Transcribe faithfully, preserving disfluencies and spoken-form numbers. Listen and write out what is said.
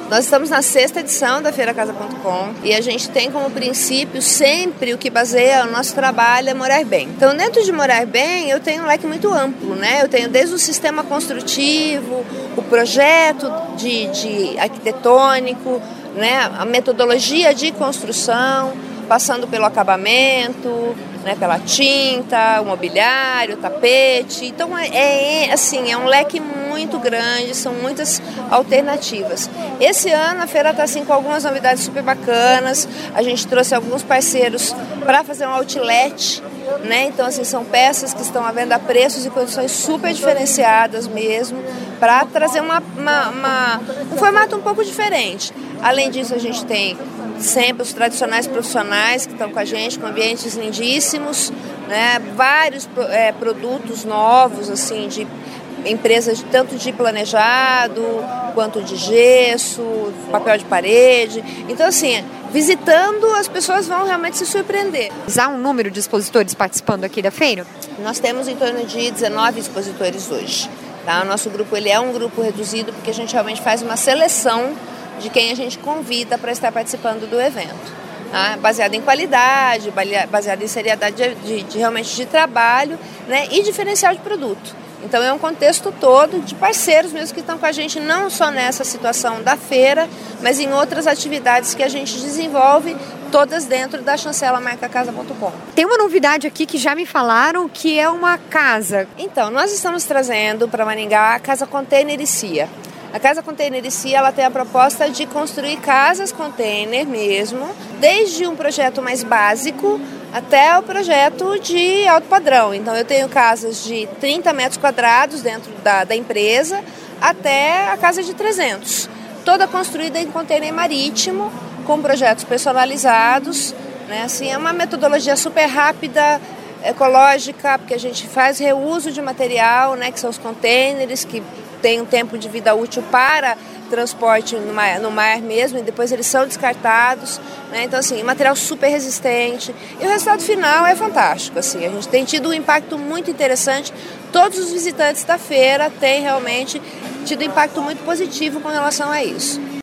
Nós estamos na sexta edição da Feira Casa ponto com e a gente tem como princípio sempre o que baseia o nosso trabalho é morar bem. Então, dentro de morar bem, eu tenho um leque muito amplo, né? Eu tenho desde o sistema construtivo, o projeto de, de arquitetônico, né? A metodologia de construção, passando pelo acabamento, né? Pela tinta, o mobiliário, o tapete. Então, é, é, assim, é um leque muito grande, são muitas alternativas. Esse ano a feira está assim, com algumas novidades super bacanas. A gente trouxe alguns parceiros para fazer um outlet, né? Então, assim, são peças que estão à venda a preços e condições super diferenciadas mesmo, para trazer uma, uma, uma, um formato um pouco diferente. Além disso, a gente tem sempre os tradicionais profissionais que estão com a gente, com ambientes lindíssimos, né? Vários é, produtos novos, assim, de empresas tanto de planejado, quanto de gesso, papel de parede. Então, assim, visitando, as pessoas vão realmente se surpreender. Há um número de expositores participando aqui da feira? Nós temos em torno de dezenove expositores hoje. Tá? O nosso grupo ele é um grupo reduzido porque a gente realmente faz uma seleção de quem a gente convida para estar participando do evento. Tá? Baseado em qualidade, baseado em seriedade de, de, de realmente de trabalho, né? E diferencial de produto. Então é um contexto todo de parceiros mesmo que estão com a gente, não só nessa situação da feira, mas em outras atividades que a gente desenvolve, todas dentro da chancela marca Casa ponto com. Tem uma novidade aqui que já me falaram, que é uma casa. Então, nós estamos trazendo para Maringá a Casa Container e Cia. A Casa Container e Cia, ela tem a proposta de construir casas container mesmo, desde um projeto mais básico até o projeto de alto padrão. Então, eu tenho casas de trinta metros quadrados dentro da, da empresa, até a casa de trezentos. Toda construída em container marítimo, com projetos personalizados, né? Assim, é uma metodologia super rápida, ecológica, porque a gente faz reuso de material, né? Que são os containers, que tem um tempo de vida útil para transporte no mar, no mar mesmo, e depois eles são descartados, né? Então, assim, material super resistente. E o resultado final é fantástico, assim. A gente tem tido um impacto muito interessante. Todos os visitantes da feira têm realmente tido um impacto muito positivo com relação a isso.